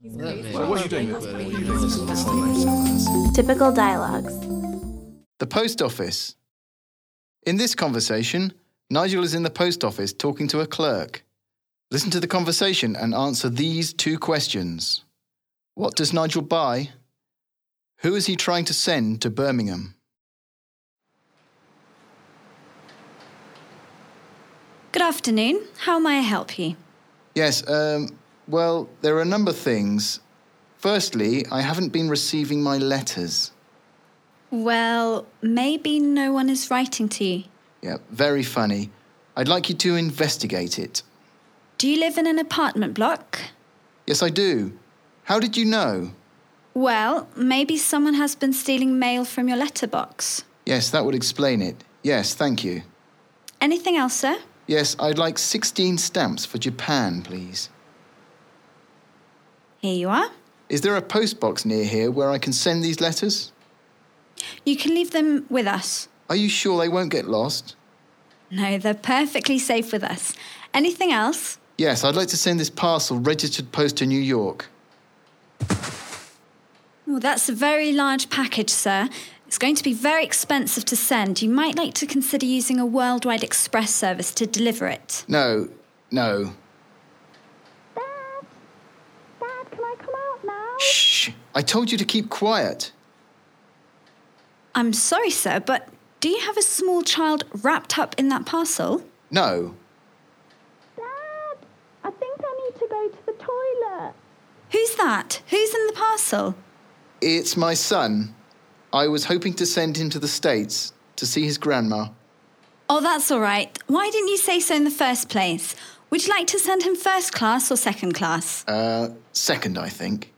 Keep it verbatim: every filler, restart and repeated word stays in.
So what are you doing? Typical dialogues. The post office. In this conversation, Nigel is in the post office talking to a clerk. Listen to the conversation and answer these two questions. What does Nigel buy? Who is he trying to send to Birmingham? Good afternoon. How may I help you? Yes, um, well, there are a number of things. Firstly, I haven't been receiving my letters. Well, maybe no one is writing to you. Yeah, very funny. I'd like you to investigate it. Do you live in an apartment block? Yes, I do. How did you know? Well, maybe someone has been stealing mail from your letterbox. Yes, that would explain it. Yes, thank you. Anything else, sir? Yes, I'd like sixteen stamps for Japan, please. Here you are. Is there a post box near here where I can send these letters? You can leave them with us. Are you sure they won't get lost? No, they're perfectly safe with us. Anything else? Yes, I'd like to send this parcel registered post to New York. Oh, that's a very large package, sir. It's going to be very expensive to send. You might like to consider using a worldwide express service to deliver it. No, no. Dad? Dad, can I come out now? Shh! I told you to keep quiet. I'm sorry, sir, but do you have a small child wrapped up in that parcel? No. Dad, I think I need to go to the toilet. Who's that? Who's in the parcel? It's my son. I was hoping to send him to the States to see his grandma. Oh, that's all right. Why didn't you say so in the first place? Would you like to send him first class or second class? Uh, second, I think.